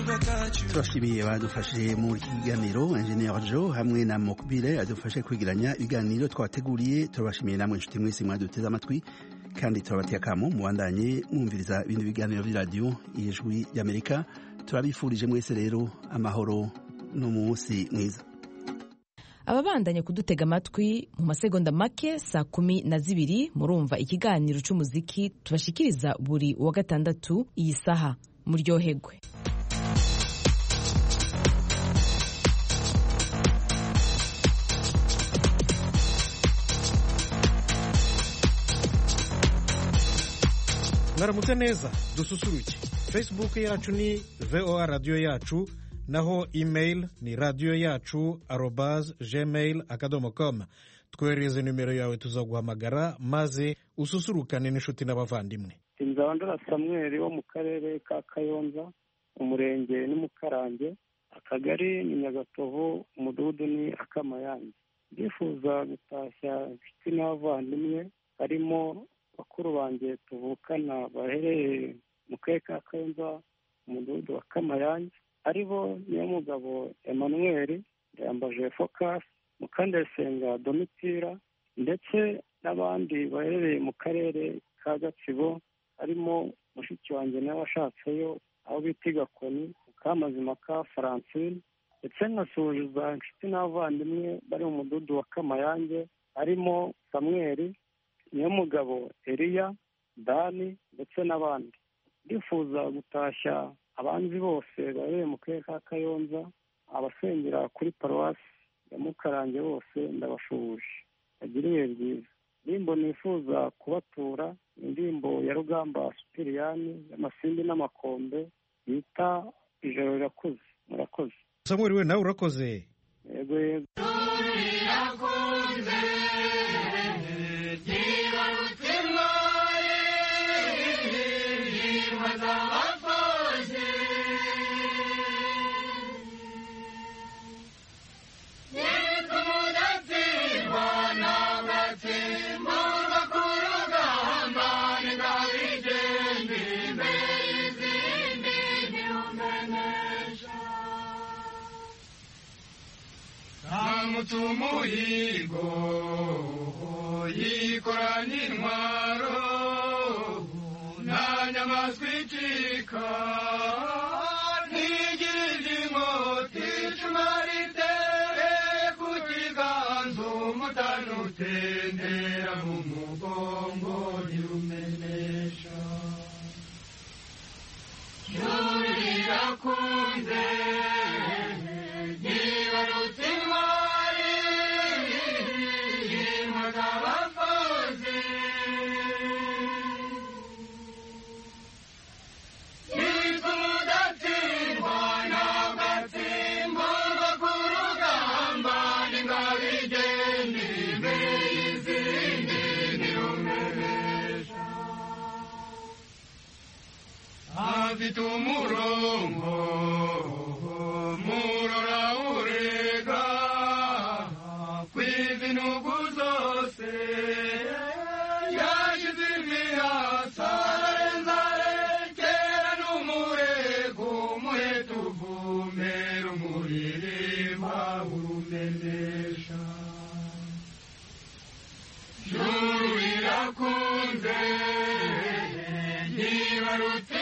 turashimiye badufashije mu kiganiro Engineer Joe hamwe na Mokbile adufashe kwigiranya ibiganiro twateguriye. Turabashimiye namwe inshuti mwese mwaduteze amatwi kandi turabateye akamo mubandanye mwumviriza ibindi biganiro by'iradiyo Ijwi ry'Amerika. Turabifurije mwese rero amahoro n'umunsi mwiza. Ababandanye kudutega amatwi mu masegonda make 12:00 murumva ikiganiro c'umuziki tubashikiriza buri wa gatandatu iyi saha. Muryoherwe. Mwaramutse neza, dususuruke. Facebook yacu ni VOA Radio yacu, naho email ni radioyacu@gmail.com. Twohereze nimero yawe tuzaguhamagara maze ususurukane n'inshuti n'abavandimwe. Nzabandora Samuel wo mu karere ka Kayonza, umurenge ni Mukarange, akagari ni Nyagatovu, umudugudu ni Akamayange. Ndifuza gutashya inshuti n'abavandimwe harimo bakuru banjye tuvukana bahereye mu karere ka Kayonza, umudugudu wa Kamayange, aribo Niyomugabo Emmanuel, Ndayambaje Focus, Mukandayisenga Domitira, ndetse n'abandi baherereye mu karere ka Gatsibo, harimo mushiki wanjye nawe washatseyo aho bita Gakoni, Mukamazima ka Francine, ndetse nkasuhuza inshuti n'abavandimwe bari mu mudugudu wa Kamayange, harimo Samuel, Niyomugabo Elia, Dani, ndetse n'abandi. Ndifuza gutashya abanzi bose bahereye mu karere ka Kayonza, abasengera kuri paruwasi ya Mukarange bose ndabashuhuje. Bagire ibihe byiza. Indirimbo nifuza kubatura indirimbo ya Rugamba Supiriyani y'Amasindi n'Amakombe yita Ijoro Rirakuze. Murakoze. Samuel, we nawe urakoze. Yego yego. Mutumuhigo yikoranye intwaro nta nyamaswa icika ntigirira inkota icuma ritere ku kiganza umutana utendera mu mugongo ntirumenesha ijuru rirakunze ryibarutse afite umurongo murora urega kw'izinugu zose yashize imihasa arenza rekera n'umurego umuheta uvumera umuririmba urumenesha ijuru rirakunze yibarutse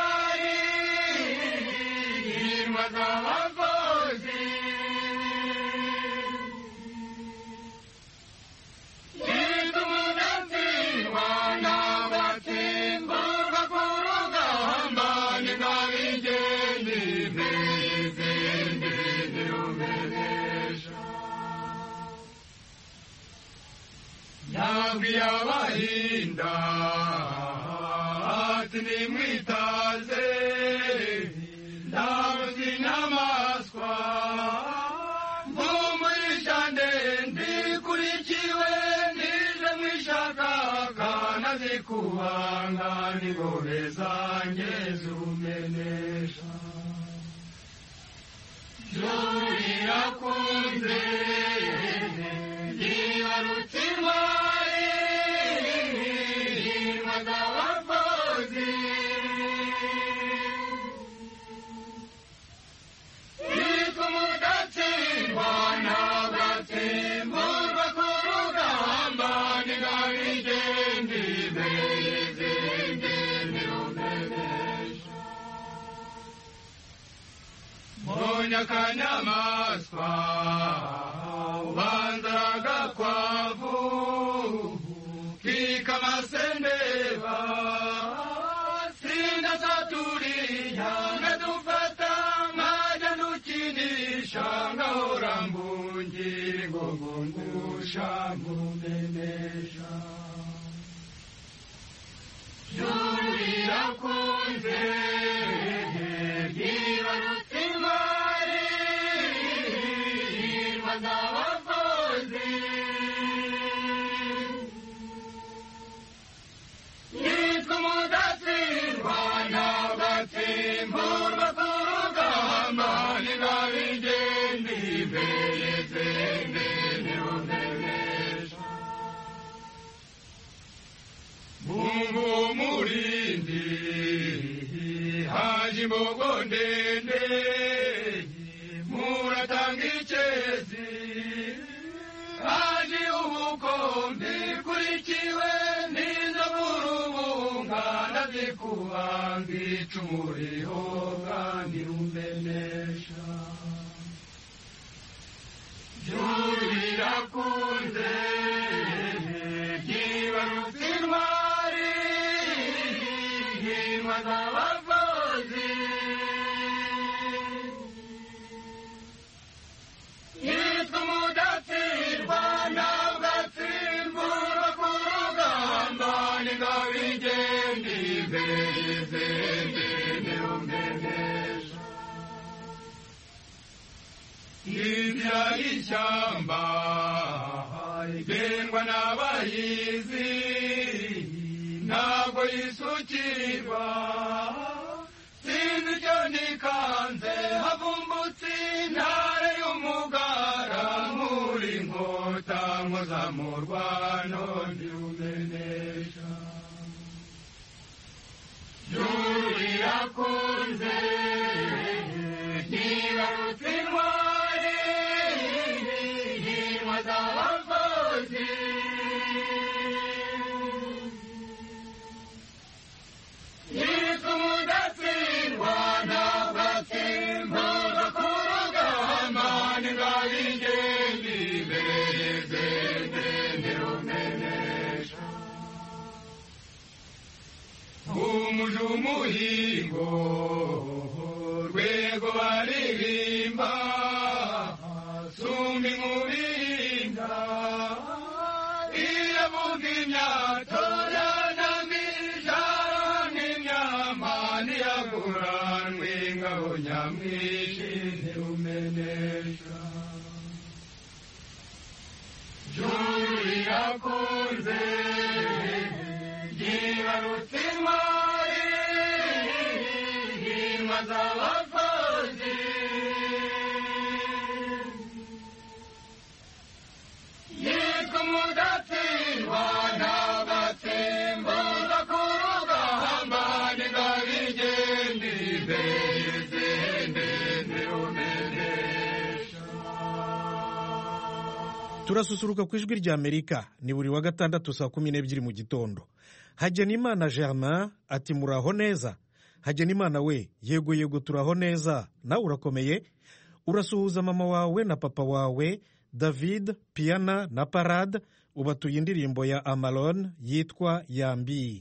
yabahinda ati nimwitaze ndabuze inyamaswa mbumurisha ndende kurikiwe nije mwishakaka nazikubanga n'ingore zanjye zumenesha ijuru rirakunze yibarutse ubonye akanyamaswa ubanza agakwavu kikamasendeba sinasaturiya nkadufata nkajya nukinisha ngahora mbungira ingogo ngusha mumenesha Yurira kunze yibarutse imari bazabavoze yitwa umudatsindwa n'agatsimburwa ku rugamba ntigabigende imbere zende ntirumenesha Mungu murindi haji imbogo ndende muratanga icyezi haji ubukombe kurikiwe n'inzovu rubunga ndazikubanga icumu rihoga ntirumenesha Juru rirakunze yibarutse intwari himwa z'abavuzi yitwa umudatsindwa n'agatsimburwa ku rugamba ntigabigende imbere zende ntirumenesha inzira y'ishyamba igendwa n'abahizi ntabwo yisukirwa sinzi icyo nikanze havumbutse intare y'umugara nk'uri inkota nkoza mu rwano ntirumenesha Juru rirakunze yibarutse intwari himwa z'abavuzi yitwa umudatsindwa n'agatsimburwa ku rugamba ntigabigende imbere zende ntirumenesha umuje umuhigo rwego baririmba sumba inkubinda iravuga imyato yaguranwe ingabo nyamwinshi ntirumenesha Juru rirakunze yibarutse intwari himwa z'abavuzi yitwa umudatsindwa n'agatsimburwa ku rugamba ntigabigende imbere zende ntirumenesha turasusuruka ku ijwi rya Amerika ni buri wa gatandatu saa 12 mu gitondo. Hagenimana Germain ati muraho neza. Hagenimana we yego yego turaho neza nawe urakomeye urasuhuza mama wawe na papa wawe David Piana na Parade ubatuye indirimbo ya Amalon yitwa Yambi.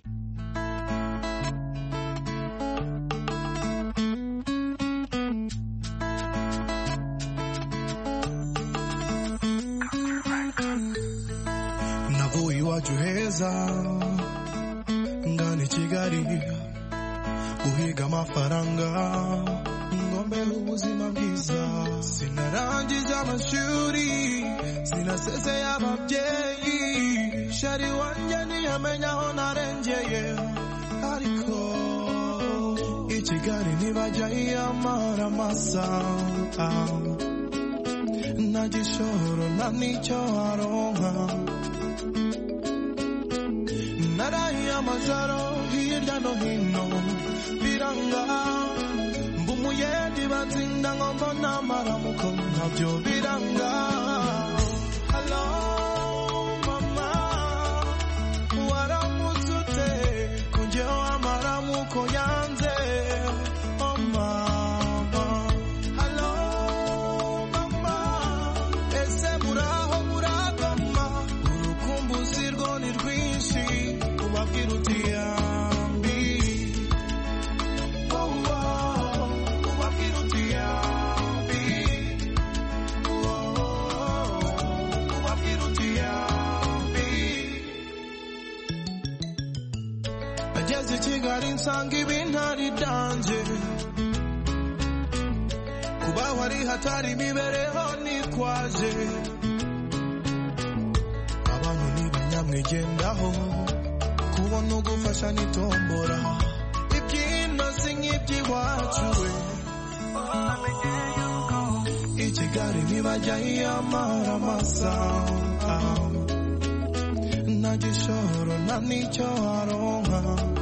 Navuye iwacu heza ngana i Kigali guhiga amafaranga ngombe ubuzima bwiza sinarangije amashuri sinasezeye ababyeyi shari wanjye ntiyamenya aho narengeye ariko i Kigali ntibajya yiyamara amasaha nta gishoro nta n'icyo aronka narahiye amajoro hirya no hino biranga mbumuyedi batsinda ngo mbona amaramuko ntabyo biranga Hello mama waramutse ute ko njyewe amaramuko yanze oh mama Hello usanga ibintu ari danje kubaho ari hatari imibereho nikwaje abantu ntibanyamwigendaho kubona ugufasha nitombora iby'inoze nk'iby'iwacu we i Kigali ntibajya yiyamara amasaha nta gishoro nta n'icyo aronka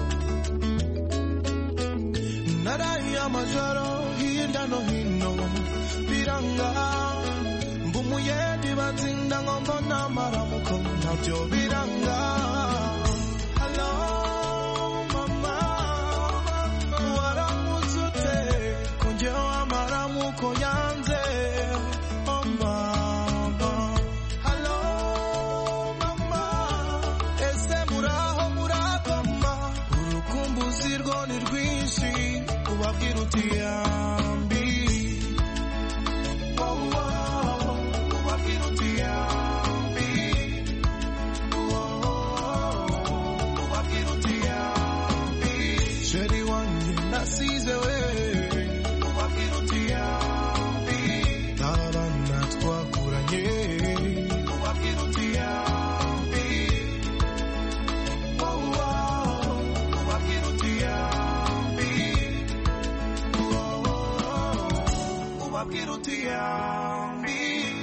naraye amajoro hirya no hino biranga mbumuye ndibatsinda ngo mbona amaramuko ntabyo biranga hello mama waramutse ute ko njyewe amaramuko yanze oh mama hello mama ese muraho murakoma urukumbuzi rwo ni rwinshi ubabwira uti yambi ubabwira uti yambi ubabwira uti yambi sheri wanjye nasize we ubabwira uti yambi abana twakuranye ubabwira uti yambi ubabwira uti yambi ubabwira uti yambi.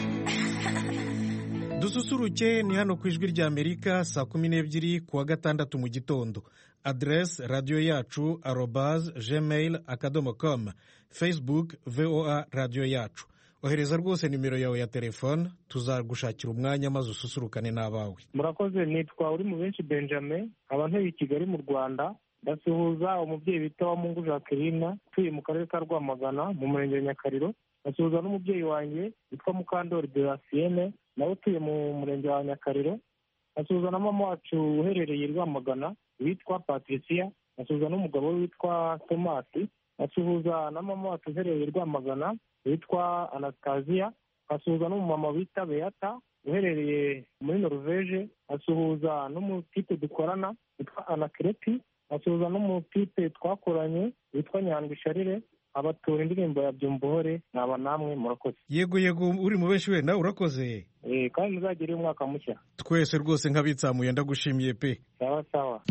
dususuruke ni hano ku ijwi rya Amerika saa 12 kuwa gatandatu mu gitondo. Adresse radio yacu @gmail.com, Facebook VOA radio yacu. Ohereza rwose nimero yawe ya telefone tuzagushakira umwanya maze ususurukane n'abawe. murakoze. nitwa uri mu benshi Benjamin, abantu i Kigali mu Rwanda. ndasuhuza umubyeyi bita wa Mungu Jacqueline utuye mu karere ka Rwamagana mu murenge wa Nyakariro. ndasuhuza n'umubyeyi wanjye witwa Mukandori Delasienne nawe utuye mu murenge wa Nyakariro. ndasuhuza na mama wacu uherereye i Rwamagana witwa Patricia. ndasuhuza n'umugabo we witwa Tomasi. ndasuhuza na mama wacu uherereye i Rwamagana witwa Anastasia. ndasuhuza n'umumama wita Beata uherereye muri Norvege. ndasuhuza n'umutipe dukorana witwa Anakreti. ndasuhuza n'umutipe twakoranye witwa Nyandwi Sharire. abatura indirimbo ya Byumvuhore naba namwe murakoze. Yego uri mu benshi we nawe urakoze. Kandi muzagire umwaka mushya. Twese rwose nk'abitsamuye ndagushimiye pe. Sawa sawa.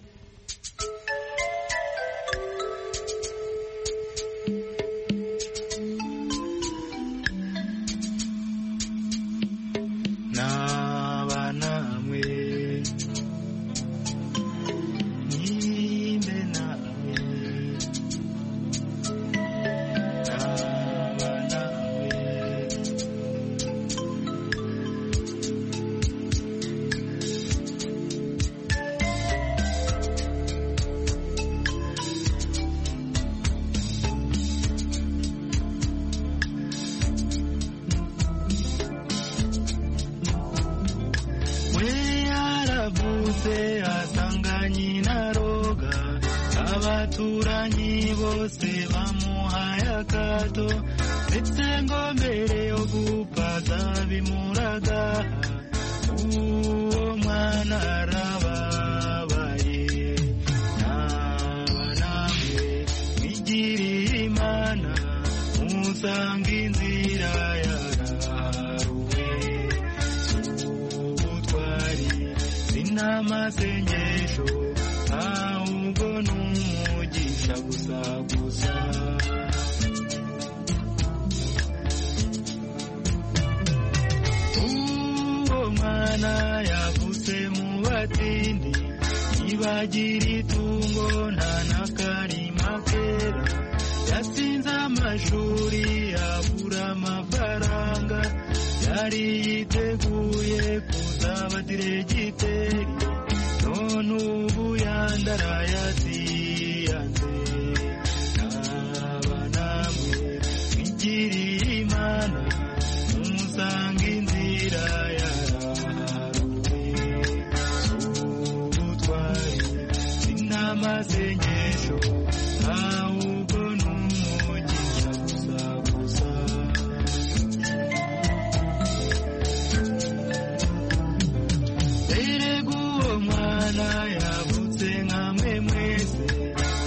naba namwe nimbe namwe naba namwe we yaravutse asanganye na roga abaturanyi bose bamuhaye akato ndetse ngo mbere yo gupfa zabimuraga uwo mwana arababaye naba namwe mwigiriye Imana musanga inzira yaraharuwe ubutwari sinamasengesho ahubwo n'umugisha gusa gusa uwo mwana yavutse mu batindi ntibagira itungo nta n'akarima kera yasinze amashuri abura amafaranga yari yiteguye kuzaba diregiteri none ubu yandarayaziyanze naba namwe mwigiriye Imana musanga inzira yaraharuwe ubutwari sinamasengesho ahubwo n'umugisha gusa gusa erega uwo mwana yavutse nkamwe mwese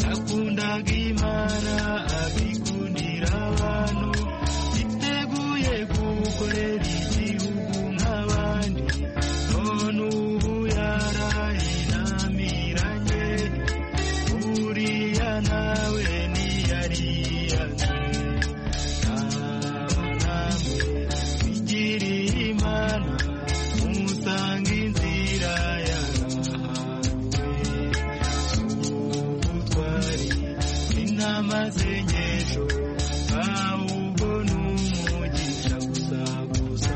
yiyanze namwe bigiriye imana musanga inzira amasengesho ahubwo n'umugisha gusa gusa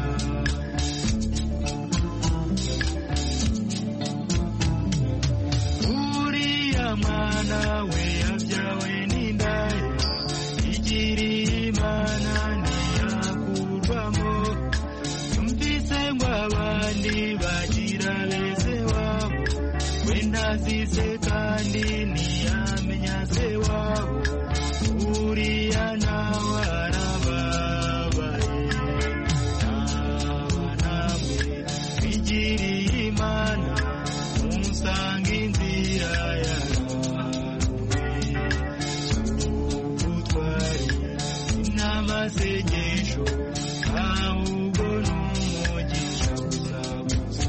uriya mwana we yabyawe n'indaya igiriye imana ntiyakurwamo yumvise ngo abandi bagira beze wabo we ntazize kandi ntiyamenya se wabo uriya nawe arababaye namwe bigiriye imana musanga inzira yawe ubutwari n'amasengesho ahubwo n'umugisha gusa gusa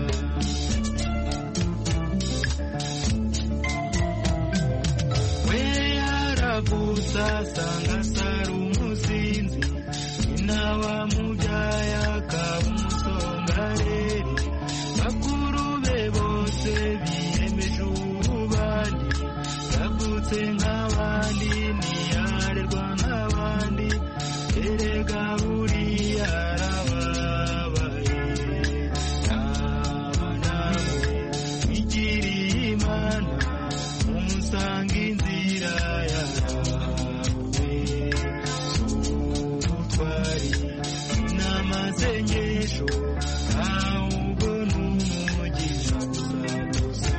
asanga sari umusinzi nyina wamubyaye akaba umusongareri bakuru be bose biyemeje ububani yavutse nk'abandi ntiyarerwa nk'abandi erega buriya arababaye nawe bigiriye imana umusanga inzira amasengesho ahubwo n'umugisha gusa gusa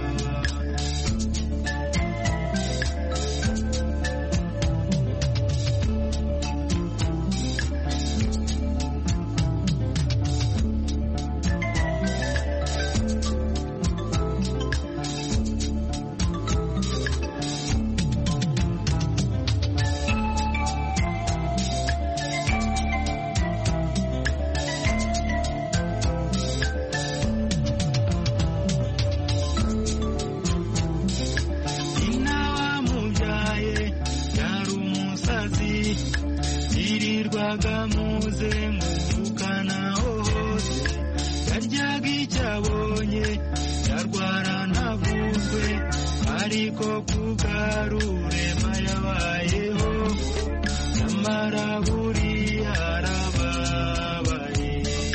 muze muvukanaho hose yaryaga icyo abonye yarwara ntavuzwe ariko kugarurema yabayeho nyamara buriya arababaye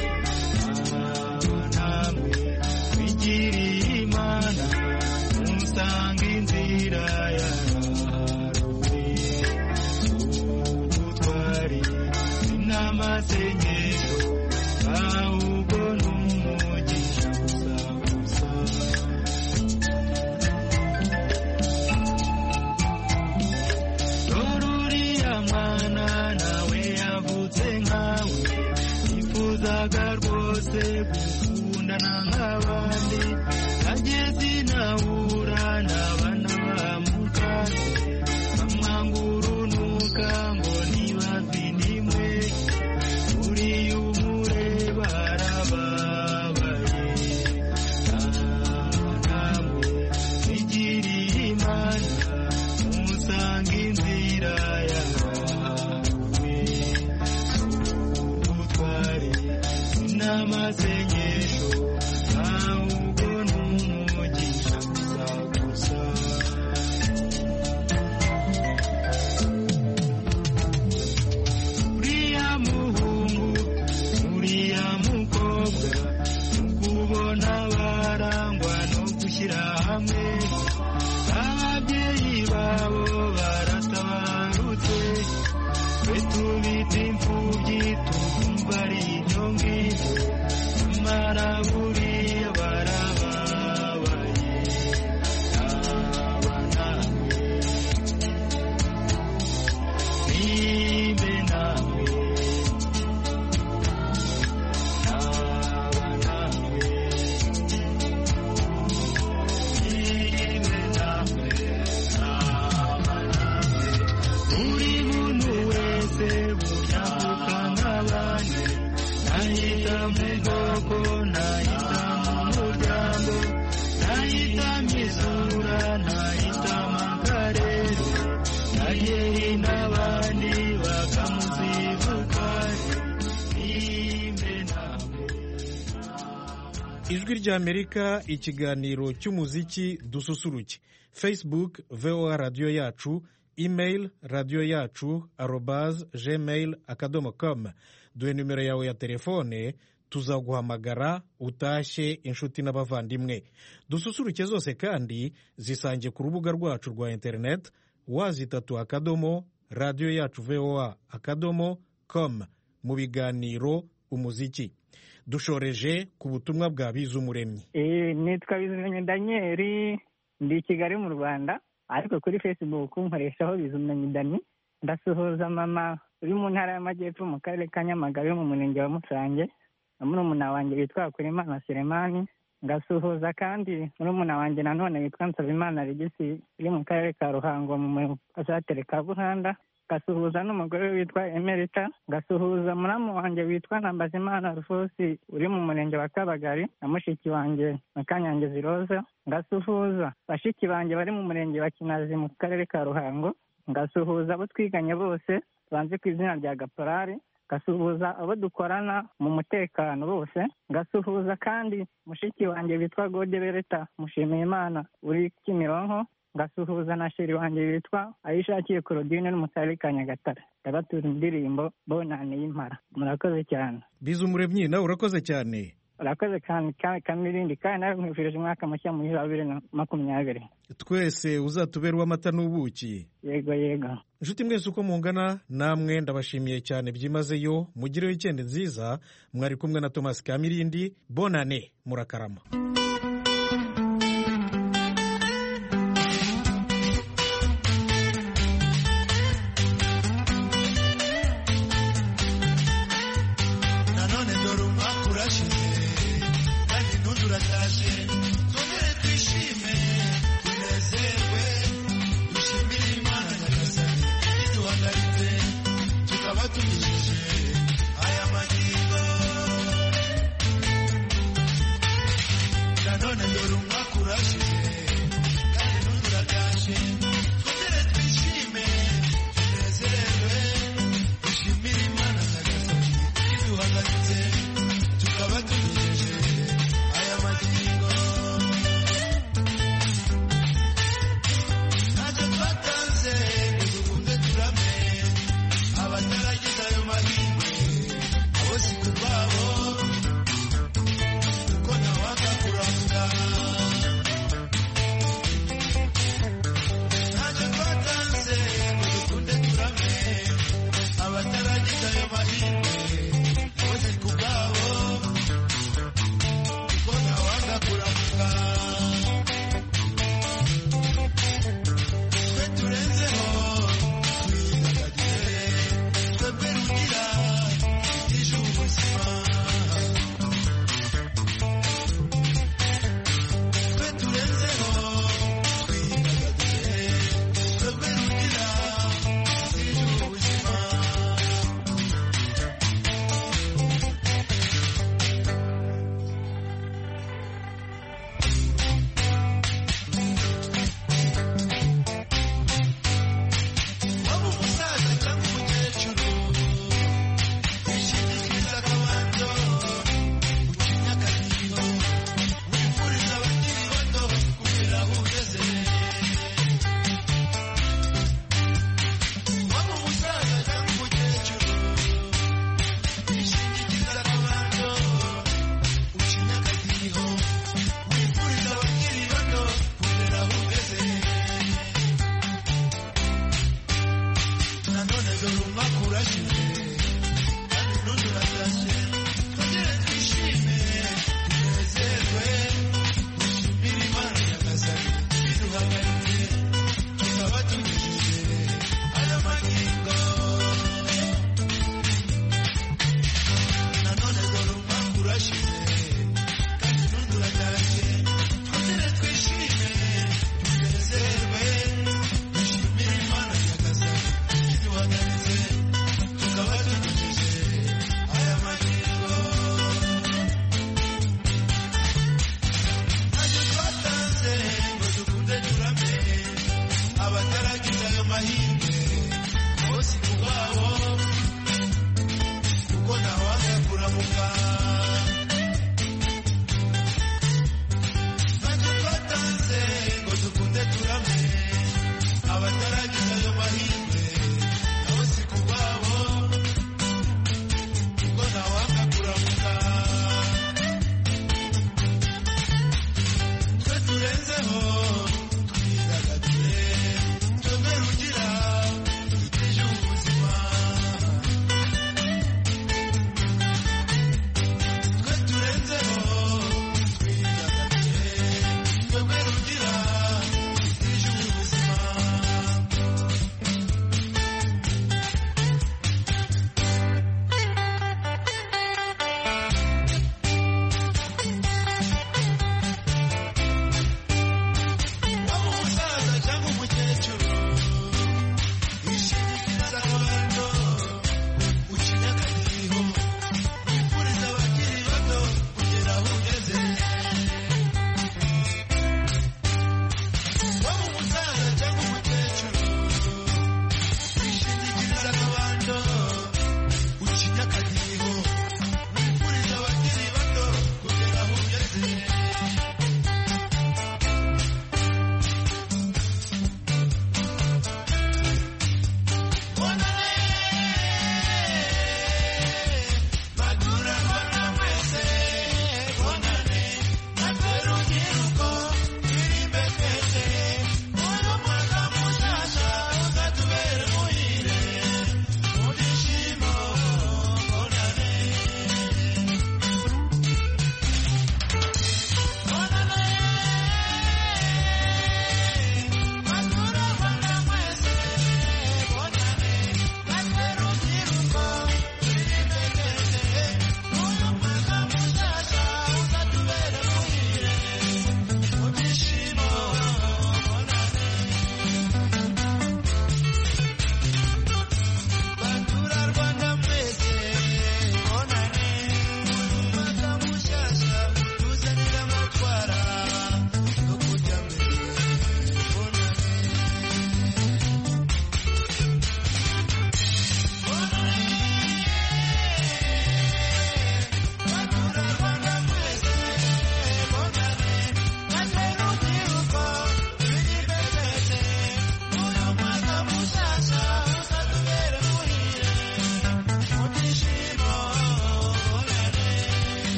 namwe bigiriye imana musanga inzira amasengesho ahubwo n'umugisha gusa gusa uriya mwana nawe yavutse nkawe yifuzaga rwose gukundana nk'abandi ageze inahura n'abana bamukase bamwanga urunuka ngo ntibavindimwe uri ijwi ry'Amerika, ikiganiro cy'umuziki dususuruke. Facebook VOA radiyo yacu, email radiyo yacu @gmail.com. duhe nimero yawe ya telefone, tuzaguhamagara utashye inshuti n'abavandimwe. Dususuruke zose kandi zisange ku rubuga rwacu rwa internet *, radiyo yacu voa.com, mu biganiro umuziki. Dushoreje ku butumwa bwa Bizumuremyi. Nitwa Bizumuremyi Daniel, ndi Kigali mu Rwanda, ariko kuri Facebook nkoreshaho Bizumuremyi Dani. Ndasuhuza mama uri mu ntara y'Amajyepfo mu karere ka Nyamagabe mu murenge wa Musange, murumuna wanjye witwa Hakurimana Selemani. Ngasuhuza kandi murumuna wanjye nanone witwa Nsabimana Regisi uri mu karere ka Ruhango mu Gasatere ka Buhanda. Ngasuhuza n'umugore witwa Emerita. Ngasuhuza muramu wanjye witwa Nambazimana Rufosi uri mu murenge wa Kabagari na mushiki wanjye Makanyange Ziroza. Ngasuhuza bashiki banjye bari mu murenge wa Kinazi mu karere ka Ruhango. Ngasuhuza abo twiganye bose banze ku izina rya Gaporari. Ngasuhuza abo dukorana mu mutekano bose. Ngasuhuza kandi mushiki wanjye witwa Gode Bereta Mushimiyimana uri Kimironko. Ngasuhuza na sheri wanjye witwa Ayishakiye Claudine n'umusare ka Nyagatare. Ndabatura indirimbo Bonane y'impara. Murakoze cyane. Bizumuremyi, nawe urakoze cyane. Urakoze kandi Kamirindi, kandi nawe nkwifurije umwaka mushya muri 2020. Twese uzatubera uw'amata n'ubuki. Yego yego. Inshuti mwese uko mungana, namwe ndabashimiye cyane byimazeyo. Mugire weekend nziza. Mwari kumwe na Thomas Kamirindi. Bonane, murakarama. Kurashira